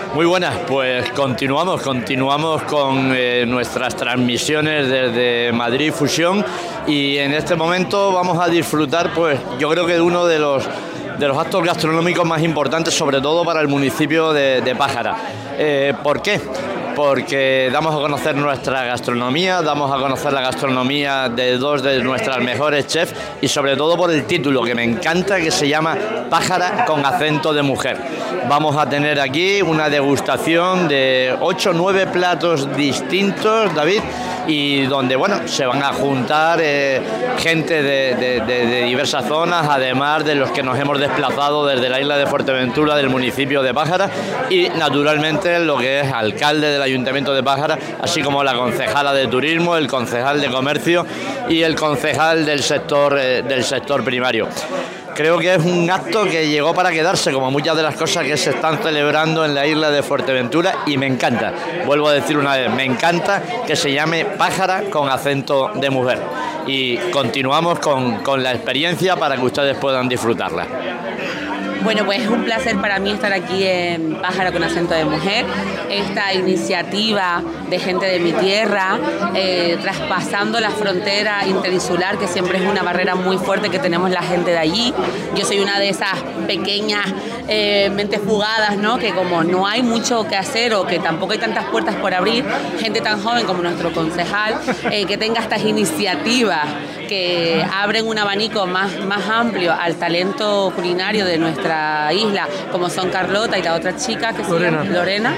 Muy buenas, pues continuamos con nuestras transmisiones desde Madrid Fusión y en este momento vamos a disfrutar, pues yo creo que de uno de los actos gastronómicos más importantes, sobre todo para el municipio de Pájara. ¿Por qué? Porque damos a conocer nuestra gastronomía, damos a conocer la gastronomía de dos de nuestras mejores chefs y sobre todo por el título que me encanta, que se llama Pájara con acento de mujer. Vamos a tener aquí una degustación de 8 o 9 platos distintos, David, y donde bueno, se van a juntar gente de diversas zonas, además de los que nos hemos desplazado desde la isla de Fuerteventura, del municipio de Pájara, y naturalmente lo que es alcalde del Ayuntamiento de Pájara, así como la concejala de turismo, el concejal de comercio y el concejal del sector primario. Creo que es un acto que llegó para quedarse, como muchas de las cosas que se están celebrando en la isla de Fuerteventura, y me encanta, vuelvo a decir una vez, me encanta que se llame Pájara con acento de mujer. Y continuamos con la experiencia para que ustedes puedan disfrutarla. Bueno, pues es un placer para mí estar aquí en Pájara con acento de mujer. Esta iniciativa de gente de mi tierra, traspasando la frontera interinsular, que siempre es una barrera muy fuerte que tenemos la gente de allí. Yo soy una de esas pequeñas mentes fugadas, ¿no? Que como no hay mucho que hacer o que tampoco hay tantas puertas por abrir, gente tan joven como nuestro concejal, que tenga estas iniciativas que abren un abanico más amplio al talento culinario de nuestra isla, como son Carlota y la otra chica que se llama Lorena.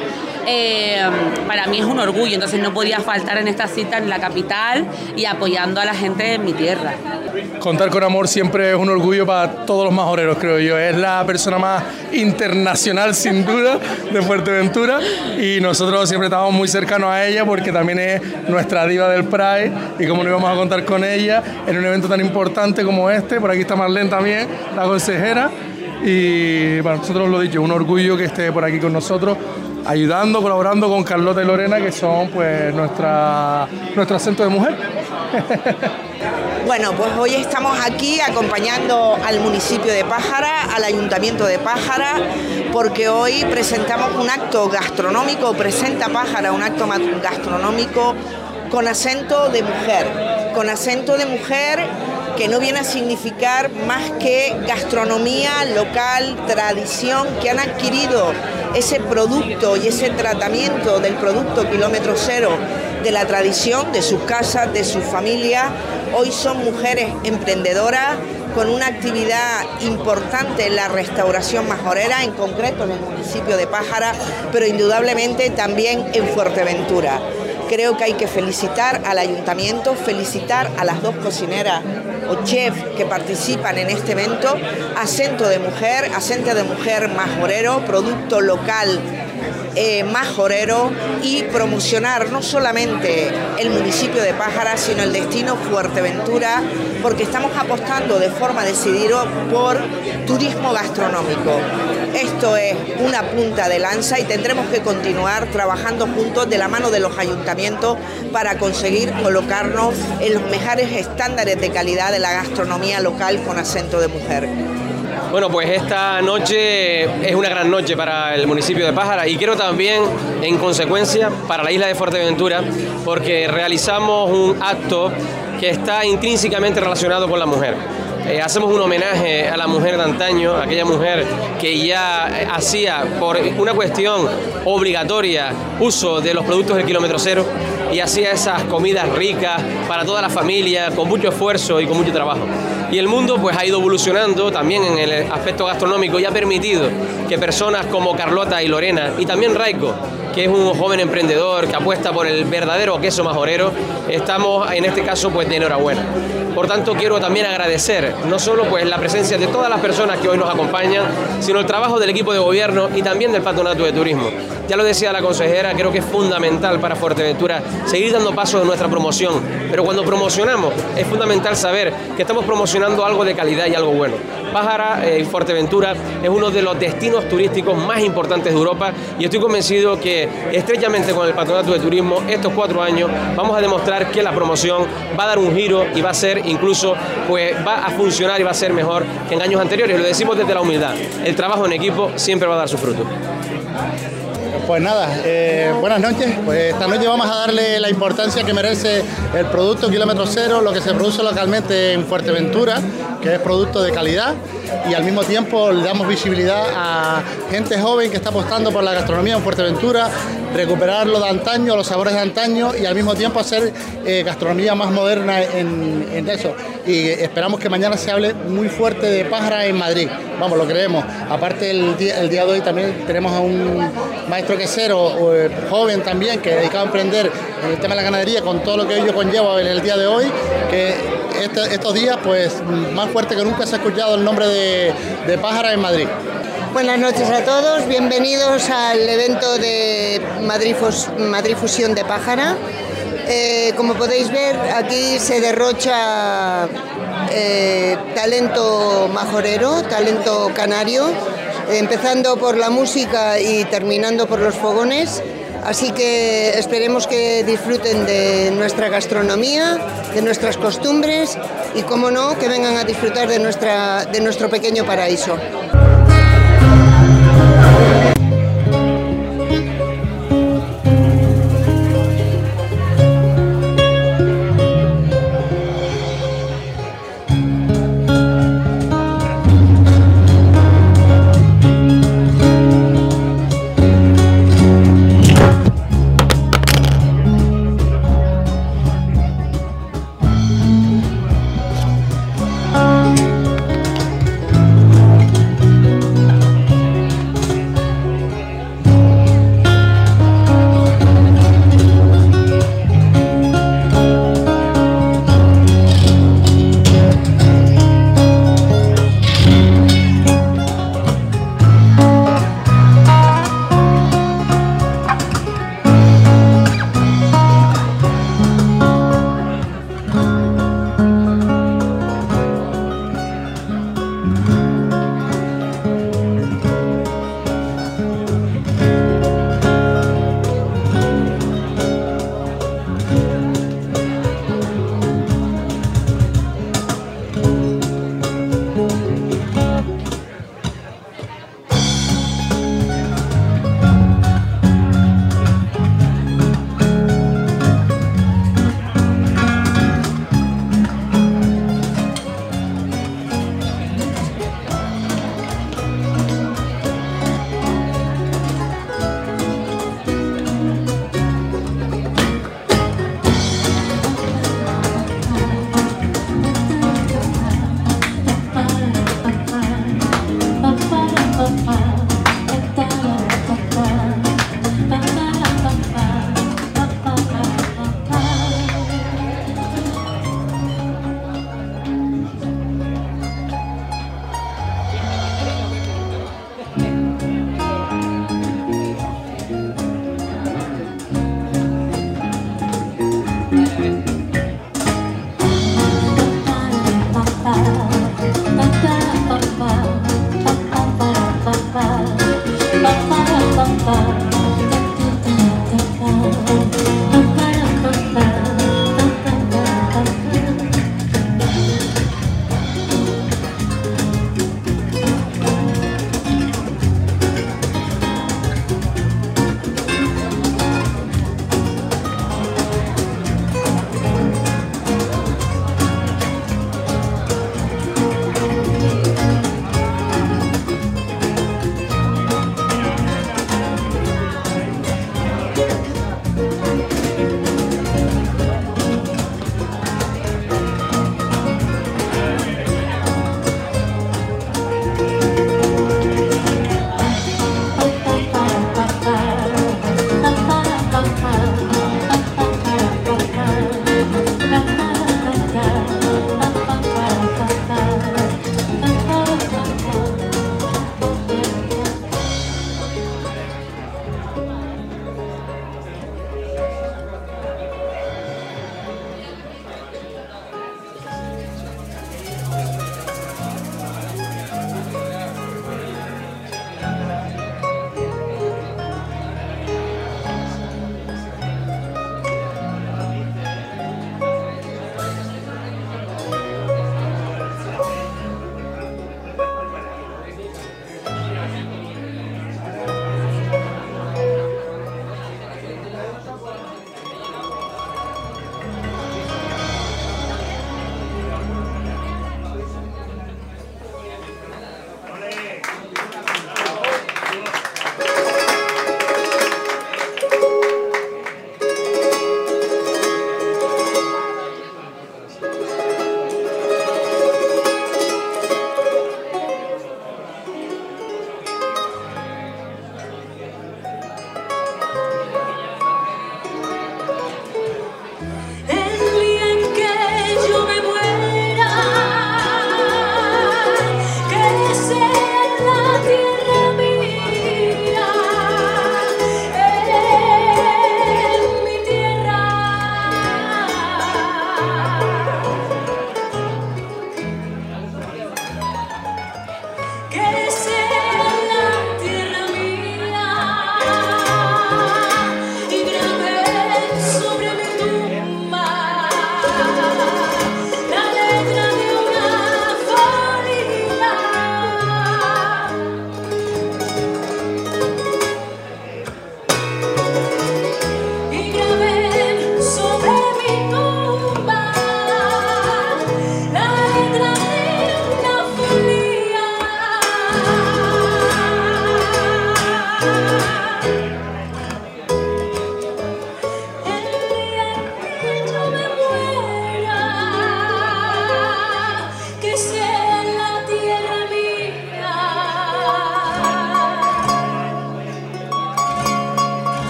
Para mí es un orgullo, entonces no podía faltar en esta cita en la capital y apoyando a la gente de mi tierra. Contar con Amor siempre es un orgullo para todos los majoreros, creo yo. Es la persona más internacional, sin duda, de Fuerteventura, y nosotros siempre estamos muy cercanos a ella porque también es nuestra diva del Pride, y como no íbamos a contar con ella en un evento tan importante como este. Por aquí está Marlene también, la consejera, y bueno, nosotros lo dicho, un orgullo que esté por aquí con nosotros, ayudando, colaborando con Carlota y Lorena, que son pues nuestro acento de mujer. Bueno, pues hoy estamos aquí acompañando al municipio de Pájara, al Ayuntamiento de Pájara, porque hoy presentamos un acto gastronómico, presenta Pájara un acto gastronómico con acento de mujer, que no viene a significar más que gastronomía local, tradición, que han adquirido ese producto y ese tratamiento del producto kilómetro cero, de la tradición, de sus casas, de sus familias. Hoy son mujeres emprendedoras con una actividad importante en la restauración majorera, en concreto en el municipio de Pájara, pero indudablemente también en Fuerteventura. Creo que hay que felicitar al ayuntamiento, felicitar a las dos cocineras o chefs que participan en este evento. Acento de mujer majorero, producto local majorero, y promocionar no solamente el municipio de Pájara, sino el destino Fuerteventura, porque estamos apostando de forma decidida por turismo gastronómico. Esto es una punta de lanza y tendremos que continuar trabajando juntos de la mano de los ayuntamientos para conseguir colocarnos en los mejores estándares de calidad de la gastronomía local con acento de mujer. Bueno, pues esta noche es una gran noche para el municipio de Pájara y creo también, en consecuencia, para la isla de Fuerteventura, porque realizamos un acto que está intrínsecamente relacionado con la mujer. Hacemos un homenaje a la mujer de antaño, aquella mujer que ya hacía por una cuestión obligatoria uso de los productos del kilómetro cero y hacía esas comidas ricas para toda la familia con mucho esfuerzo y con mucho trabajo. Y el mundo pues ha ido evolucionando también en el aspecto gastronómico y ha permitido que personas como Carlota y Lorena y también Raico, que es un joven emprendedor que apuesta por el verdadero queso majorero, estamos en este caso pues de enhorabuena. Por tanto, quiero también agradecer no solo pues la presencia de todas las personas que hoy nos acompañan, sino el trabajo del equipo de gobierno y también del Patronato de Turismo. Ya lo decía la consejera, creo que es fundamental para Fuerteventura seguir dando pasos en nuestra promoción, pero cuando promocionamos es fundamental saber que estamos promocionando algo de calidad y algo bueno. Pájara y Fuerteventura es uno de los destinos turísticos más importantes de Europa y estoy convencido que estrechamente con el Patronato de Turismo estos 4 años vamos a demostrar que la promoción va a dar un giro y va a ser incluso, pues va a funcionar y va a ser mejor que en años anteriores. Lo decimos desde la humildad, el trabajo en equipo siempre va a dar su fruto. Pues nada, buenas noches. Pues esta noche vamos a darle la importancia que merece el producto Kilómetro Cero, lo que se produce localmente en Fuerteventura, que es producto de calidad, y al mismo tiempo le damos visibilidad a gente joven que está apostando por la gastronomía en Fuerteventura, recuperar lo de antaño, los sabores de antaño, y al mismo tiempo hacer gastronomía más moderna en eso. Y esperamos que mañana se hable muy fuerte de Pájara en Madrid. Vamos, lo creemos. Aparte el día de hoy también tenemos a un maestro quesero joven también, que dedicado a emprender en el tema de la ganadería con todo lo que ello conlleva en el día de hoy, que estos días pues más fuerte que nunca se ha escuchado el nombre de Pájara en Madrid. Buenas noches a todos, bienvenidos al evento de Madrid Fusión de Pájara. Como podéis ver, aquí se derrocha talento majorero, talento canario, empezando por la música y terminando por los fogones. Así que esperemos que disfruten de nuestra gastronomía, de nuestras costumbres y, como no, que vengan a disfrutar de nuestro pequeño paraíso.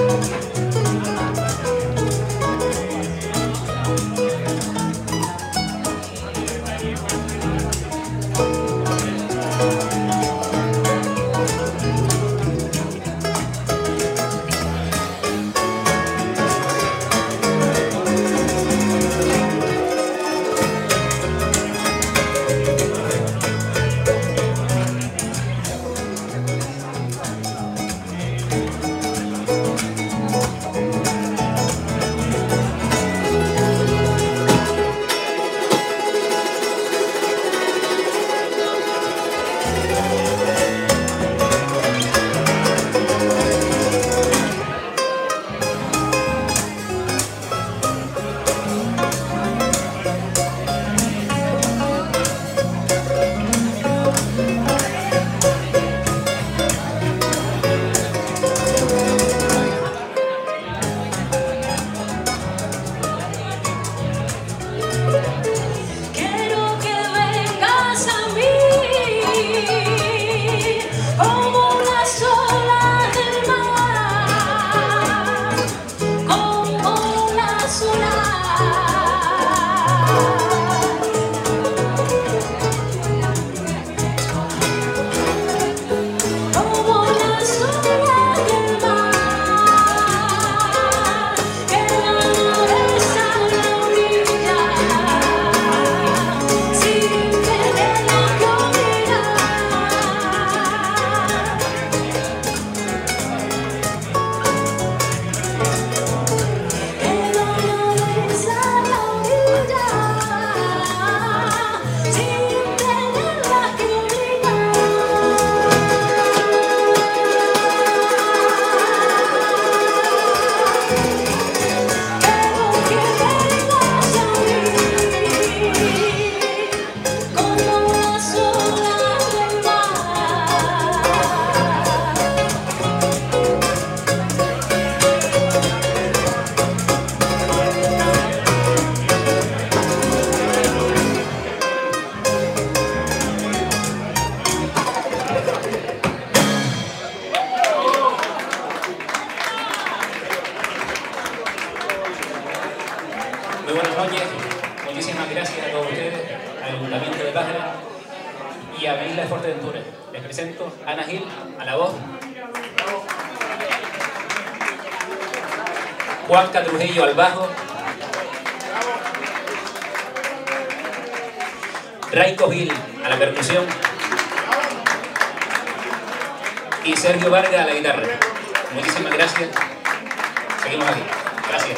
y a Isla de Fuerteventura. Les presento a Ana Gil a la voz, Juanca Trujillo al bajo, Raico Gil a la percusión y Sergio Vargas a la guitarra. Muchísimas gracias. Seguimos aquí. Gracias.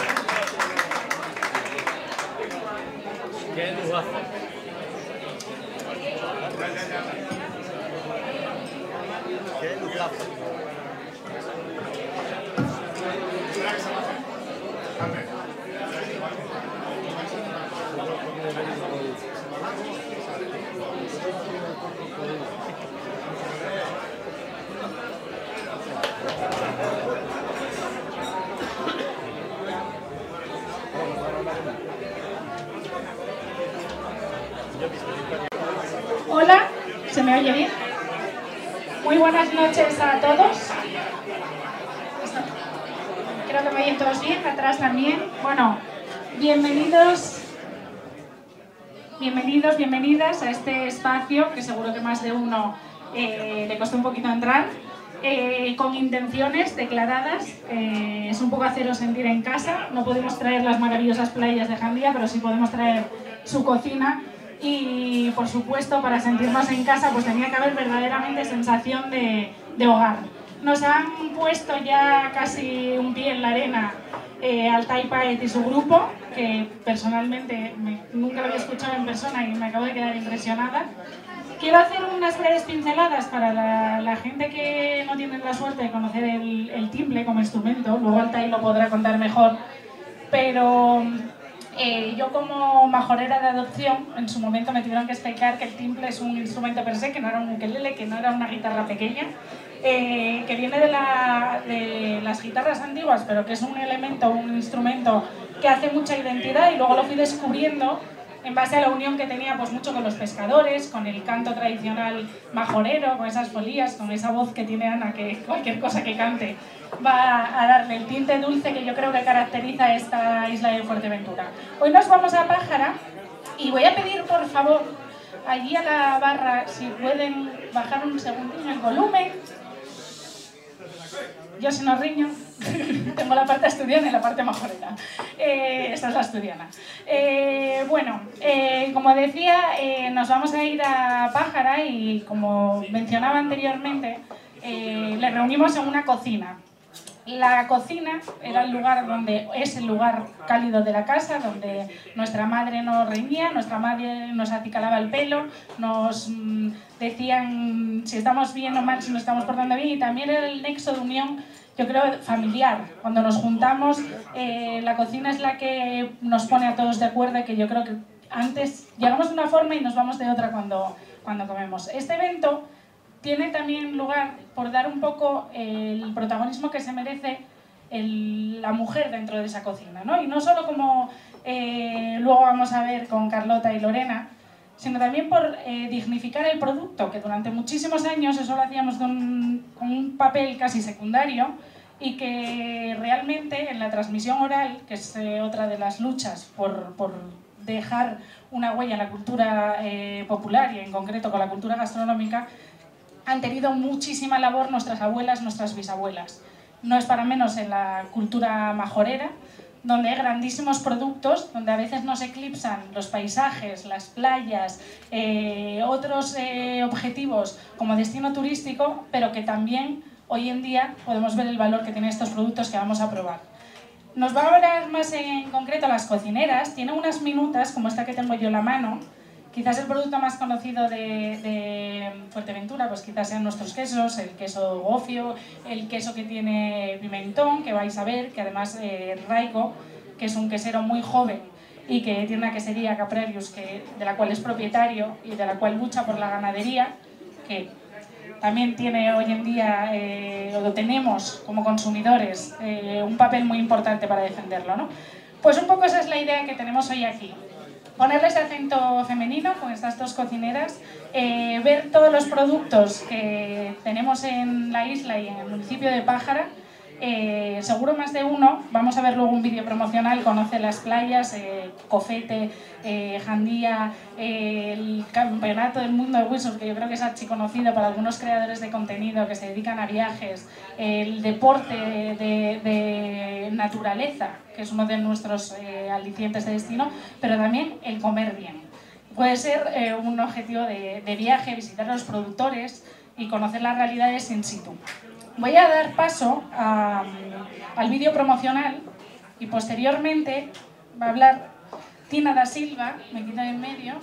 Hola, ¿se me oye bien? Muy buenas noches a todos. Creo que me oyen todos bien, atrás también. Bueno, bienvenidos, bienvenidas a este espacio que seguro que más de uno le costó un poquito entrar, con intenciones declaradas. Es un poco haceros sentir en casa. No podemos traer las maravillosas playas de Jandía, pero sí podemos traer su cocina. Y, por supuesto, para sentirnos en casa, pues tenía que haber verdaderamente sensación de hogar. Nos han puesto ya casi un pie en la arena Altai Paet y su grupo, que personalmente nunca lo había escuchado en persona y me acabo de quedar impresionada. Quiero hacer unas breves pinceladas para la gente que no tiene la suerte de conocer el timple como instrumento. Luego Altai lo podrá contar mejor, pero... yo como majorera de adopción, en su momento me tuvieron que explicar que el timple es un instrumento per se, que no era un ukelele, que no era una guitarra pequeña, que viene de las guitarras antiguas, pero que es un elemento, un instrumento que hace mucha identidad, y luego lo fui descubriendo en base a la unión que tenía pues mucho con los pescadores, con el canto tradicional majorero, con esas folías, con esa voz que tiene Ana, que cualquier cosa que cante va a darle el tinte dulce que yo creo que caracteriza a esta isla de Fuerteventura. Hoy nos vamos a Pájara y voy a pedir, por favor, allí a la barra, si pueden bajar un segundín el volumen. Yo si no riño, tengo la parte asturiana y la parte majorera. Esta es la asturiana. Como decía, nos vamos a ir a Pájara y, como mencionaba anteriormente, le reunimos en una cocina. La cocina era el lugar es el lugar cálido de la casa, donde nuestra madre nos reñía, nuestra madre nos acicalaba el pelo, nos decían si estamos bien o mal, si nos estamos portando bien, y también era el nexo de unión, yo creo, familiar. Cuando nos juntamos, la cocina es la que nos pone a todos de acuerdo, y que yo creo que antes llegamos de una forma y nos vamos de otra cuando comemos. Este evento tiene también lugar por dar un poco el protagonismo que se merece la mujer dentro de esa cocina, ¿no? Y no solo como luego vamos a ver con Carlota y Lorena, sino también por dignificar el producto, que durante muchísimos años eso lo hacíamos con un papel casi secundario, y que realmente en la transmisión oral, que es otra de las luchas por dejar una huella en la cultura popular y en concreto con la cultura gastronómica, han tenido muchísima labor nuestras abuelas, nuestras bisabuelas. No es para menos en la cultura majorera, donde hay grandísimos productos, donde a veces nos eclipsan los paisajes, las playas, otros objetivos como destino turístico, pero que también hoy en día podemos ver el valor que tienen estos productos que vamos a probar. Nos va a hablar más en concreto las cocineras. Tienen unas minutas, como esta que tengo yo en la mano. Quizás el producto más conocido de Fuerteventura, pues quizás sean nuestros quesos, el queso gofio, el queso que tiene pimentón, que vais a ver, que además Raico, que es un quesero muy joven y que tiene una quesería Caprarius, de la cual es propietario y de la cual lucha por la ganadería, que también tiene hoy en día, o lo tenemos como consumidores, un papel muy importante para defenderlo, ¿no? Pues un poco esa es la idea que tenemos hoy aquí. Ponerles acento femenino con estas dos cocineras, ver todos los productos que tenemos en la isla y en el municipio de Pájara. Seguro más de uno, vamos a ver luego un vídeo promocional, conoce las playas, Cofete, Jandía, el campeonato del mundo de windsurf, que yo creo que es archiconocido para algunos creadores de contenido que se dedican a viajes, el deporte de naturaleza, que es uno de nuestros alicientes de destino, pero también el comer bien. Puede ser un objetivo de viaje, visitar a los productores y conocer las realidades in situ. Voy a dar paso al vídeo promocional y posteriormente va a hablar Tina da Silva, me quito de en medio.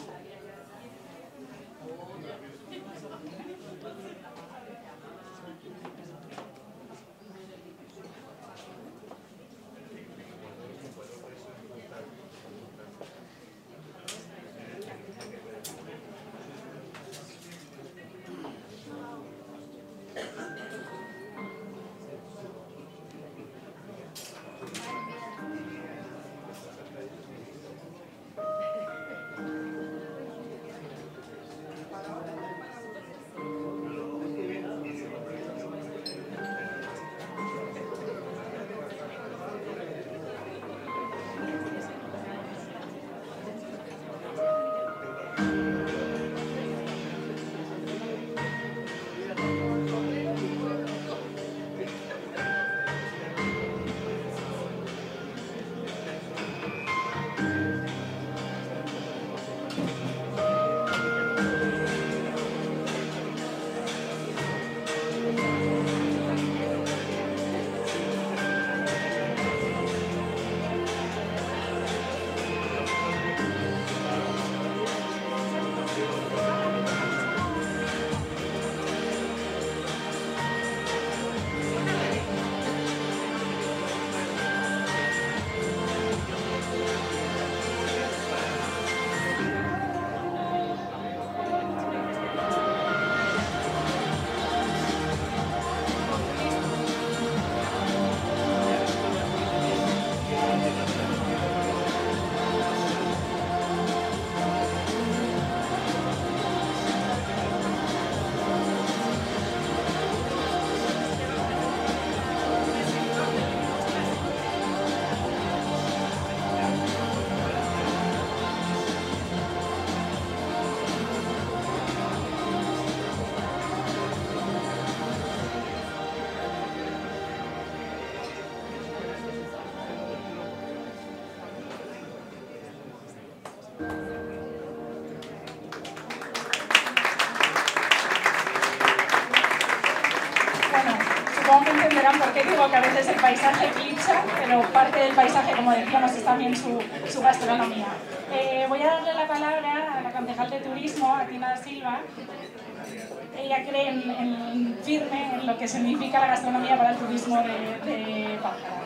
por qué digo que a veces el paisaje eclipsa, pero parte del paisaje, como decíamos, es también su gastronomía. Voy a darle la palabra a la concejal de turismo, a Tina Silva. Ella cree firme en lo que significa la gastronomía para el turismo de Pájara.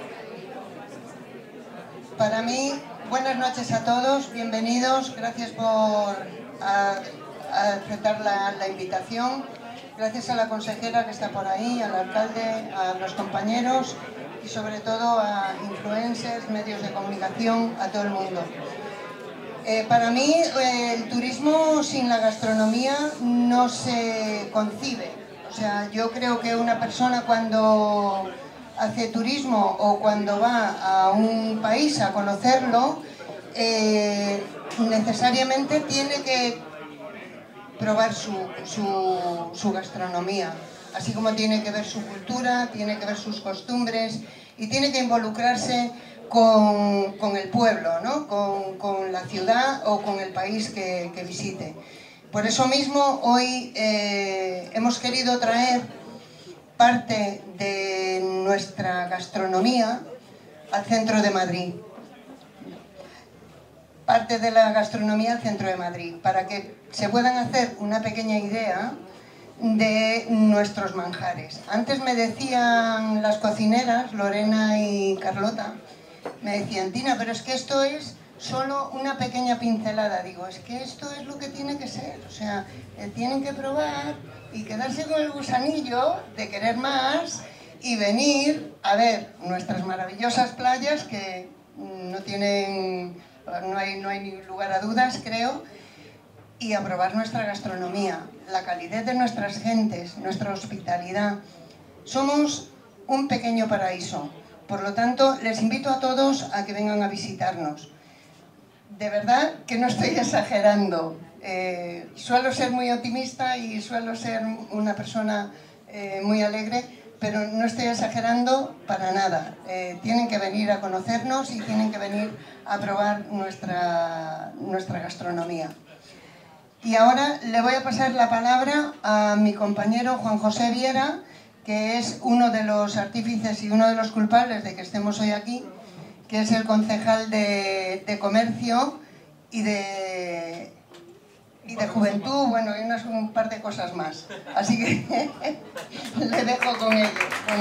Para mí, buenas noches a todos, bienvenidos, gracias por aceptar la invitación, gracias a la consejera que está por ahí, al alcalde, a los compañeros y sobre todo a influencers, medios de comunicación, a todo el mundo. Para mí el turismo sin la gastronomía no se concibe. O sea, yo creo que una persona cuando hace turismo o cuando va a un país a conocerlo, necesariamente tiene que probar su gastronomía, así como tiene que ver su cultura, tiene que ver sus costumbres y tiene que involucrarse con el pueblo, ¿no? con la ciudad o con el país que visite. Por eso mismo hoy hemos querido traer parte de nuestra gastronomía al centro de Madrid. Parte de la gastronomía al centro de Madrid, para que se puedan hacer una pequeña idea de nuestros manjares. Antes me decían las cocineras, Lorena y Carlota, me decían, Tina, pero es que esto es solo una pequeña pincelada. Digo, es que esto es lo que tiene que ser, o sea, tienen que probar y quedarse con el gusanillo de querer más y venir a ver nuestras maravillosas playas que no hay ni lugar a dudas, creo, y a probar nuestra gastronomía, la calidez de nuestras gentes, nuestra hospitalidad. Somos un pequeño paraíso. Por lo tanto, les invito a todos a que vengan a visitarnos. De verdad que no estoy exagerando. Suelo ser muy optimista y suelo ser una persona muy alegre, pero no estoy exagerando para nada. Tienen que venir a conocernos y tienen que venir a probar nuestra gastronomía. Y ahora le voy a pasar la palabra a mi compañero Juan José Viera, que es uno de los artífices y uno de los culpables de que estemos hoy aquí, que es el concejal de Comercio y de Juventud, bueno, y un par de cosas más. Así que le dejo con él.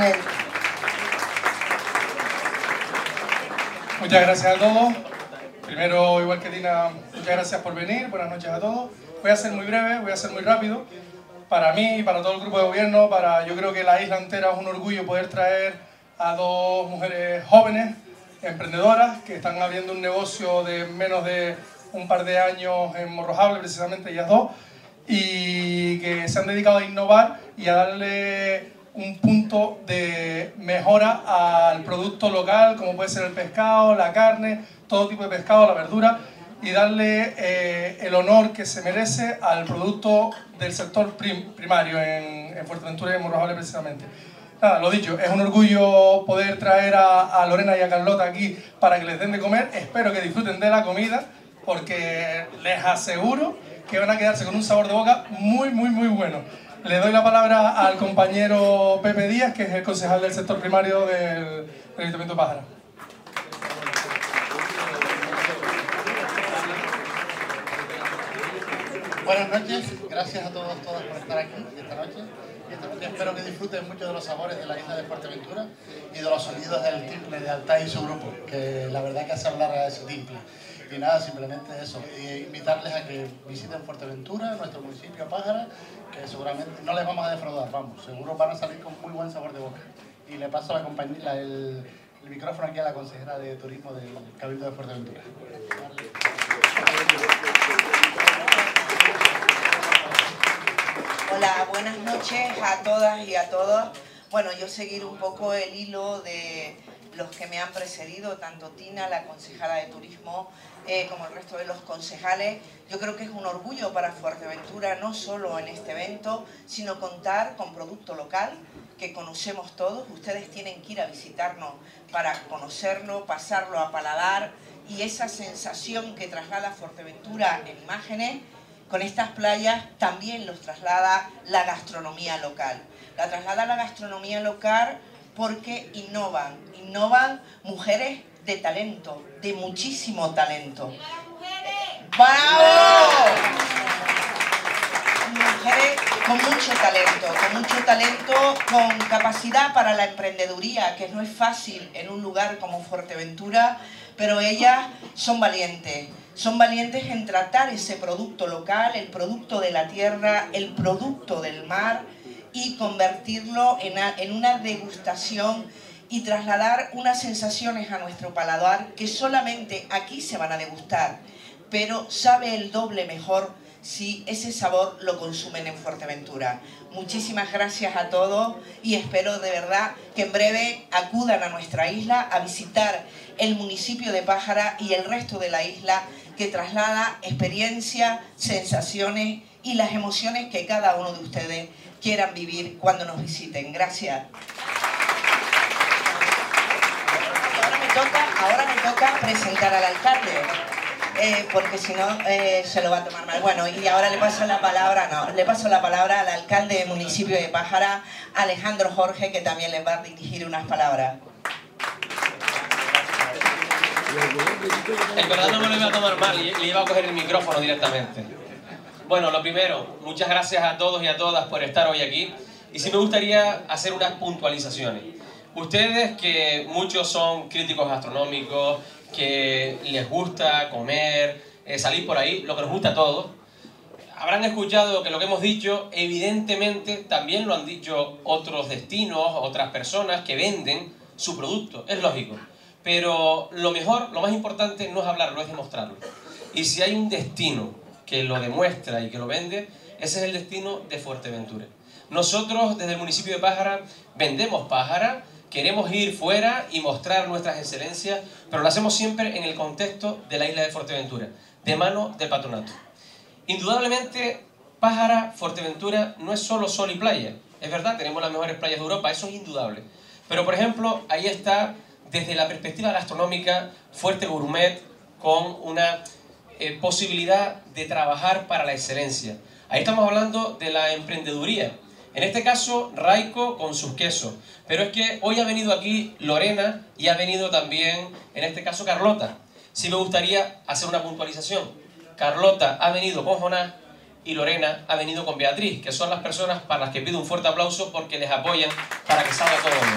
Muchas gracias a todos. Primero, igual que Tina, muchas gracias por venir. Buenas noches a todos. Voy a ser muy breve, voy a ser muy rápido. Para mí y para todo el grupo de gobierno, yo creo que la isla entera es un orgullo poder traer a dos mujeres jóvenes, emprendedoras, que están abriendo un negocio de menos de un par de años en Morrojable, precisamente ellas dos, y que se han dedicado a innovar y a darle un punto de mejora al producto local, como puede ser el pescado, la carne, todo tipo de pescado, la verdura, y darle el honor que se merece al producto del sector primario en Fuerteventura y en Morrojable precisamente. Nada, lo dicho, es un orgullo poder traer a Lorena y a Carlota aquí para que les den de comer. Espero que disfruten de la comida, porque les aseguro que van a quedarse con un sabor de boca muy, muy, muy bueno. Le doy la palabra al compañero Pepe Díaz, que es el concejal del sector primario del Ayuntamiento de Pájara. Buenas noches, gracias a todos por estar aquí esta noche. Y esta noche espero que disfruten mucho de los sabores de la isla de Fuerteventura y de los sonidos del timple de Altai y su grupo, que la verdad que hace hablar a ese timple. Y nada, simplemente eso, invitarles a que visiten Fuerteventura, nuestro municipio Pájara, que seguramente no les vamos a defraudar, vamos, seguro van a salir con muy buen sabor de boca. Y le paso el micrófono aquí a la consejera de Turismo del Cabildo de Fuerteventura. Hola, buenas noches a todas y a todos. Bueno, yo seguir un poco el hilo de los que me han precedido, tanto Tina, la concejala de Turismo, como el resto de los concejales. Yo creo que es un orgullo para Fuerteventura, no solo en este evento, sino contar con producto local, que conocemos todos. Ustedes tienen que ir a visitarnos para conocerlo, pasarlo a paladar, y esa sensación que traslada Fuerteventura en imágenes, con estas playas también los traslada la gastronomía local. La traslada la gastronomía local porque innovan mujeres de talento, de muchísimo talento. ¡Bravo! Mujeres con mucho talento, con capacidad para la emprendeduría, que no es fácil en un lugar como Fuerteventura, pero ellas son valientes en tratar ese producto local, el producto de la tierra, el producto del mar, y convertirlo en una degustación y trasladar unas sensaciones a nuestro paladar que solamente aquí se van a degustar, pero sabe el doble mejor si ese sabor lo consumen en Fuerteventura. Muchísimas gracias a todos y espero de verdad que en breve acudan a nuestra isla a visitar el municipio de Pájara y el resto de la isla, que traslada experiencias, sensaciones y las emociones que cada uno de ustedes quieran vivir cuando nos visiten. Gracias. Ahora me toca presentar al alcalde, porque si no se lo va a tomar mal. Bueno, y ahora le paso la palabra al alcalde del municipio de Pájara, Alejandro Jorge, que también les va a dirigir unas palabras. En verdad no me lo iba a tomar mal, le iba a coger el micrófono directamente. Bueno, lo primero, muchas gracias a todos y a todas por estar hoy aquí. Y sí me gustaría hacer unas puntualizaciones. Ustedes, que muchos son críticos gastronómicos, que les gusta comer, salir por ahí, lo que nos gusta a todos, habrán escuchado que lo que hemos dicho, evidentemente, también lo han dicho otros destinos, otras personas que venden su producto, es lógico. Pero lo mejor, lo más importante no es hablarlo, es demostrarlo. Y si hay un destino que lo demuestra y que lo vende, ese es el destino de Fuerteventura. Nosotros, desde el municipio de Pájara, vendemos Pájara, queremos ir fuera y mostrar nuestras excelencias, pero lo hacemos siempre en el contexto de la isla de Fuerteventura, de mano del patronato. Indudablemente, Pájara, Fuerteventura, no es solo sol y playa. Es verdad, tenemos las mejores playas de Europa, eso es indudable. Pero, por ejemplo, ahí está, desde la perspectiva gastronómica, Fuerte Gourmet, con una posibilidad de trabajar para la excelencia. Ahí estamos hablando de la emprendeduría. En este caso, Raico con sus quesos. Pero es que hoy ha venido aquí Lorena y ha venido también, en este caso, Carlota. Sí me gustaría hacer una puntualización. Carlota ha venido con Jonás y Lorena ha venido con Beatriz, que son las personas para las que pido un fuerte aplauso porque les apoyan para que salga todo bien.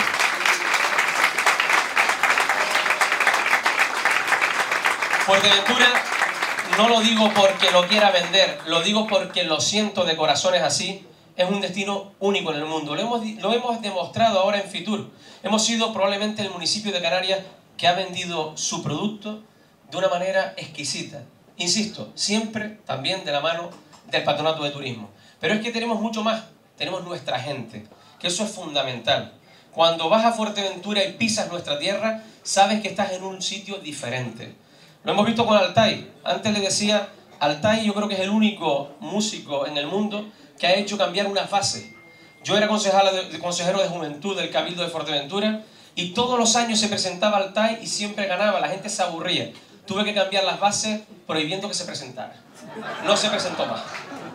Fuerteventura, no lo digo porque lo quiera vender, lo digo porque lo siento de corazones así. Es un destino único en el mundo. Lo hemos demostrado ahora en Fitur. Hemos sido probablemente el municipio de Canarias que ha vendido su producto de una manera exquisita. Insisto, siempre también de la mano del Patronato de Turismo. Pero es que tenemos mucho más. Tenemos nuestra gente, que eso es fundamental. Cuando vas a Fuerteventura y pisas nuestra tierra, sabes que estás en un sitio diferente. Lo hemos visto con Altai. Antes le decía, Altai yo creo que es el único músico en el mundo que ha hecho cambiar una fase. Yo era consejero de juventud del Cabildo de Fuerteventura y todos los años se presentaba Altai y siempre ganaba, la gente se aburría. Tuve que cambiar las bases prohibiendo que se presentara. No se presentó más.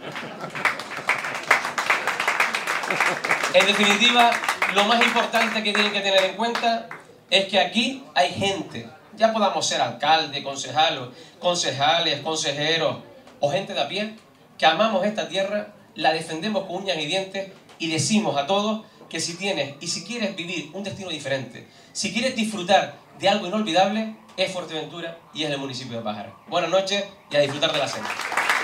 En definitiva, lo más importante que tienen que tener en cuenta es que aquí hay gente, ya podamos ser alcalde, concejales, consejeros o gente de a pie, que amamos esta tierra, la defendemos con uñas y dientes y decimos a todos que si tienes y si quieres vivir un destino diferente, si quieres disfrutar de algo inolvidable, es Fuerteventura y es el municipio de Pájara. Buenas noches y a disfrutar de la cena.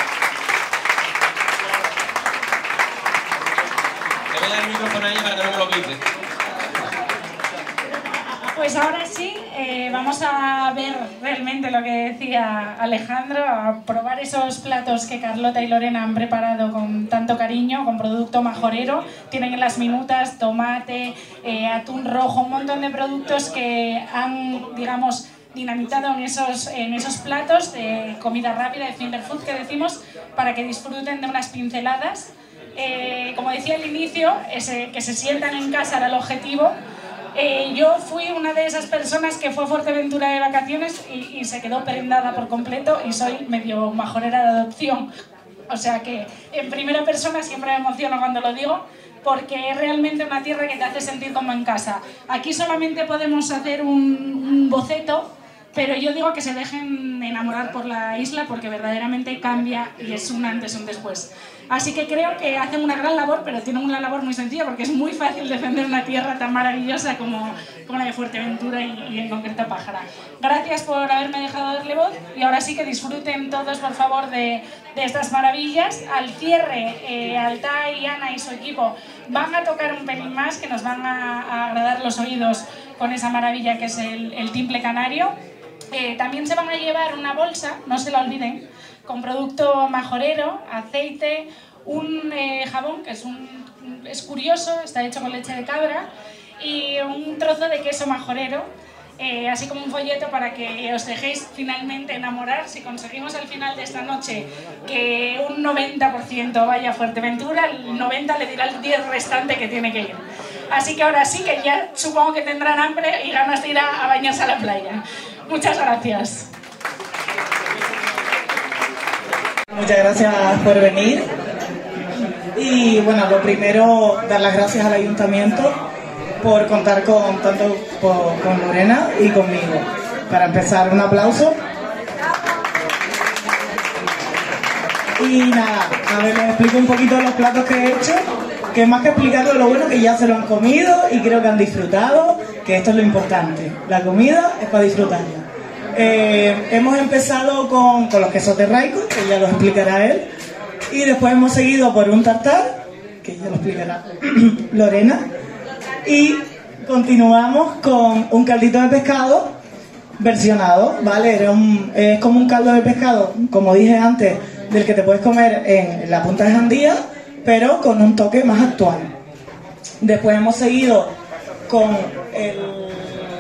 Le voy a dar el micrófono a ella para que no me lo quite. Pues ahora sí, vamos a ver realmente lo que decía Alejandro, a probar esos platos que Carlota y Lorena han preparado con tanto cariño, con producto majorero. Tienen en las minutas tomate, atún rojo, un montón de productos que han, digamos, dinamitado en esos platos de comida rápida, de finger food que decimos, para que disfruten de unas pinceladas. Como decía al inicio, que se sientan en casa era el objetivo. Yo fui una de esas personas que fue a Fuerteventura de vacaciones y se quedó prendada por completo y soy medio majorera de adopción. O sea que en primera persona siempre me emociono cuando lo digo, porque es realmente una tierra que te hace sentir como en casa. Aquí solamente podemos hacer un boceto, pero yo digo que se dejen enamorar por la isla porque verdaderamente cambia y es un antes y un después. Así que creo que hacen una gran labor, pero tienen una labor muy sencilla porque es muy fácil defender una tierra tan maravillosa como la de Fuerteventura y en concreto Pájara. Gracias por haberme dejado darle voz y ahora sí que disfruten todos, por favor, de estas maravillas. Al cierre, Altai, Ana y su equipo van a tocar un pelín más que nos van a agradar los oídos con esa maravilla que es el timple canario. También se van a llevar una bolsa, no se la olviden, con producto majorero, aceite, un jabón que es curioso, está hecho con leche de cabra, y un trozo de queso majorero, así como un folleto para que os dejéis finalmente enamorar. Si conseguimos al final de esta noche que un 90% vaya a Fuerteventura, el 90% le dirá el 10% restante que tiene que ir. Así que ahora sí que ya supongo que tendrán hambre y ganas de ir a bañarse a la playa. Muchas gracias. Muchas gracias por venir. Y bueno, lo primero, dar las gracias al Ayuntamiento por contar tanto con Lorena y conmigo. Para empezar, un aplauso. Y nada, a ver, les explico un poquito los platos que he hecho, que más que explicarlo, lo bueno que ya se lo han comido y creo que han disfrutado, que esto es lo importante. La comida es para disfrutarla. Hemos empezado con los quesos de Raico, que ya lo explicará él, y después hemos seguido por un tartar, que ya lo explicará Lorena, y continuamos con un caldito de pescado versionado, ¿vale? Es como un caldo de pescado, como dije antes, del que te puedes comer en la Punta de Jandía, pero con un toque más actual. Después hemos seguido con el...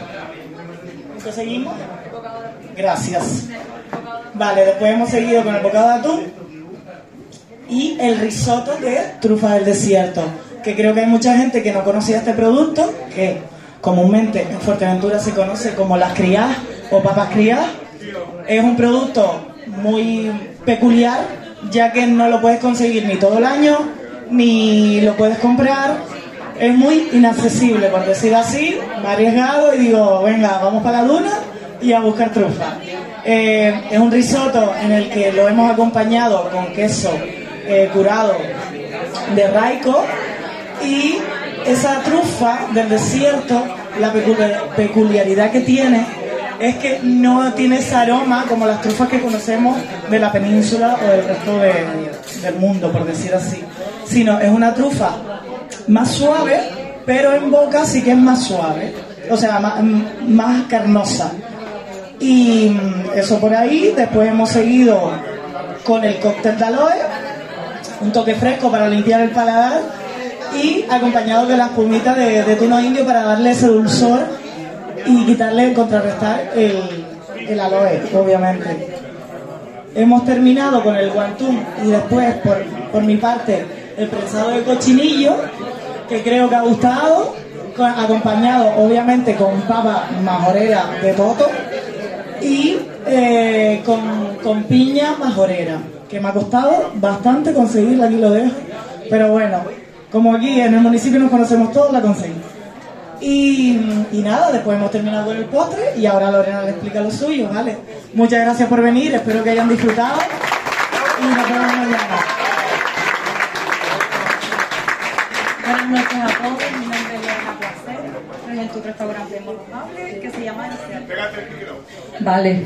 ¿Qué seguimos? Gracias. Vale, después hemos seguido con el bocado de atún y el risotto de trufa del desierto, que creo que hay mucha gente que no conocía este producto, que comúnmente en Fuerteventura se conoce como las criadas o papas criadas. Es un producto muy peculiar, ya que no lo puedes conseguir ni todo el año, ni lo puedes comprar. Es muy inaccesible, por decir así, me he arriesgado y digo, venga, vamos para la duna y a buscar trufa. Es un risotto en el que lo hemos acompañado con queso curado de Raico, y esa trufa del desierto, la peculiaridad que tiene es que no tiene ese aroma como las trufas que conocemos de la península o del resto del mundo, por decir así, sino es una trufa más suave, pero en boca sí que es más suave, o sea, más carnosa. Y eso por ahí. Después hemos seguido con el cóctel de aloe, un toque fresco para limpiar el paladar, y acompañado de las pumitas de tuno indio para darle ese dulzor y quitarle, contrarrestar el aloe, obviamente. Hemos terminado con el guantún y después, por mi parte, el prensado de cochinillo, que creo que ha gustado, acompañado obviamente con papa majorera de Toto y con piña majorera, que me ha costado bastante conseguirla, aquí lo dejo, pero bueno, como aquí en el municipio nos conocemos todos, la conseguí. Y nada, después hemos terminado con el postre y ahora Lorena le explica lo suyo, ¿vale? Muchas gracias por venir, espero que hayan disfrutado y nos vemos mañana. Buenas noches a todos, mi nombre es Lorena Placer, presento un restaurante memorable que se llama El Desierto. Vale.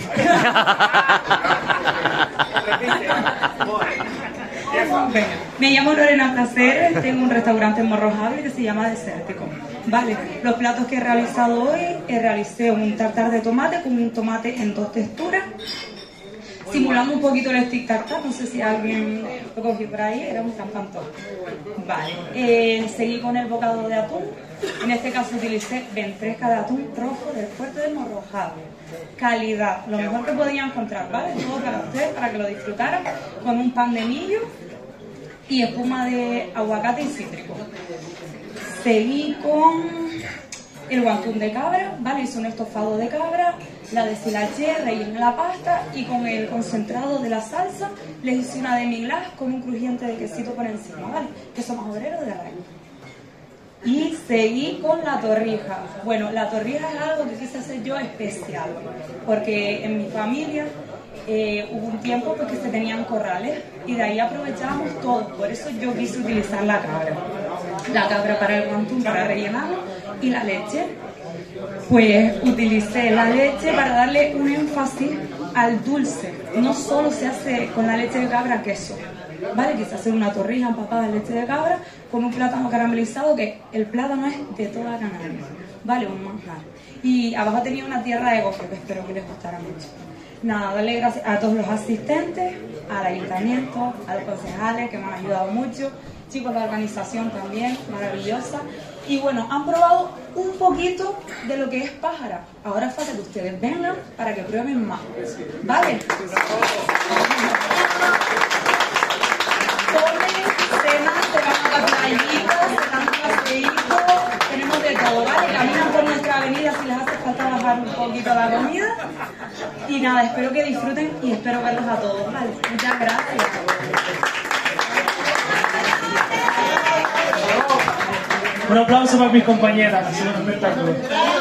Me llamo Lorena Placer, tengo un restaurante en Morrojable que se llama Desértico. Vale, los platos que he realizado hoy, realicé un tartar de tomate con un tomate en dos texturas, simulando un poquito el stick tartar, no sé si alguien lo cogió por ahí, era un campantón. Vale, seguí con el bocado de atún, en este caso utilicé ventresca de atún rojo del puerto de Morrojable. Calidad, lo mejor que podía encontrar, ¿vale? Todo para ustedes, para que lo disfrutaran, con un pan de millo y espuma de aguacate y cítrico. Seguí con el guantún de cabra, ¿vale? Hice un estofado de cabra, la deshilaché, rellené la pasta y con el concentrado de la salsa les hice una demi-glace con un crujiente de quesito por encima, ¿vale? Queso majorero de la raíz. Y seguí con la torrija. Bueno, la torrija es algo que quise hacer yo especial, porque en mi familia hubo un tiempo pues, que se tenían corrales y de ahí aprovechábamos todo. Por eso yo quise utilizar la cabra. La cabra para el guantún, para rellenarlo, y la leche. Pues utilicé la leche para darle un énfasis al dulce. No solo se hace con la leche de cabra queso, ¿vale? Quise hacer una torrija empapada de leche de cabra con un plátano caramelizado, que el plátano es de toda Canarias, ¿vale? Un manjar. Y abajo tenía una tierra de gofio que espero que les gustara mucho. Nada, darle gracias a todos los asistentes, al ayuntamiento, a los concejales que me han ayudado mucho, chicos, la organización también, maravillosa. Y bueno, han probado un poquito de lo que es Pájara. Ahora falta que ustedes vengan para que prueben más, ¿vale? Tenemos de todo, ¿vale? Caminan por nuestra avenida si les hace falta bajar un poquito la comida. Y nada, espero que disfruten y espero verlos a todos, ¿vale? Muchas gracias. Un aplauso para mis compañeras, ha sido un espectáculo.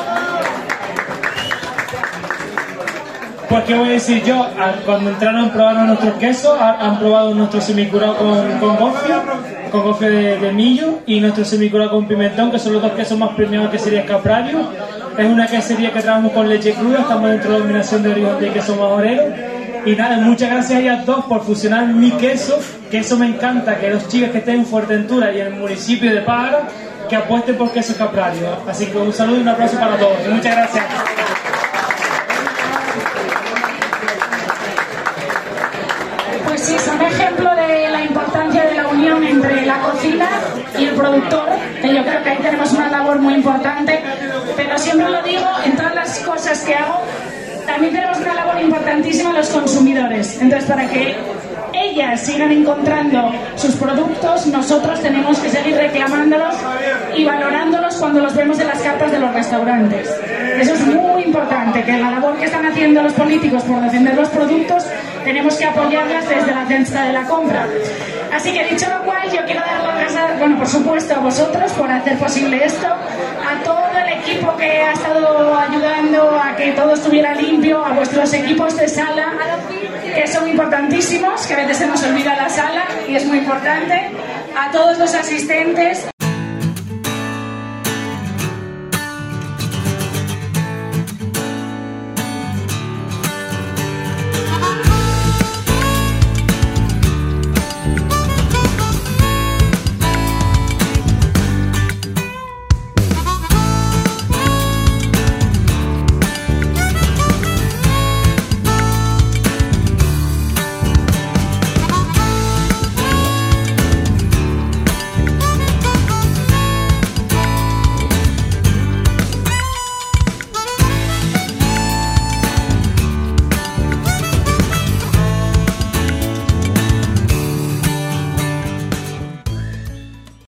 Pues qué voy a decir yo, cuando entraron probaron nuestros quesos, han probado nuestro semicurado con gofio de millo, y nuestro semicurado con pimentón, que son los dos quesos más premiados que sería Caprario. Es una quesería que trabajamos con leche cruda, estamos dentro de la denominación de origen de queso majorero. Y nada, muchas gracias a ellas dos por fusionar mi queso, que eso me encanta, que los chicos que estén en Fuerteventura y en el municipio de Pájara, que apuesten por queso Caprario. Así que un saludo y un aplauso para todos. Muchas gracias. Pues sí, son ejemplo de la importancia de la unión entre la cocina y el productor, que yo creo que ahí tenemos una labor muy importante, pero siempre lo digo, en todas las cosas que hago, también tenemos una labor importantísima los consumidores. Entonces, para que ellas sigan encontrando sus productos, nosotros tenemos que seguir reclamándolos y valorándolos cuando los vemos en las cartas de los restaurantes. Eso es muy importante, que la labor que están haciendo los políticos por defender los productos, tenemos que apoyarlas desde la cesta de la compra. Así que, dicho lo cual, yo quiero dar las gracias, bueno, por supuesto a vosotros por hacer posible esto, a todo el equipo que ha estado ayudando a que todo estuviera limpio, a vuestros equipos de sala, que son importantísimos, que a veces se nos olvida la sala y es muy importante, a todos los asistentes.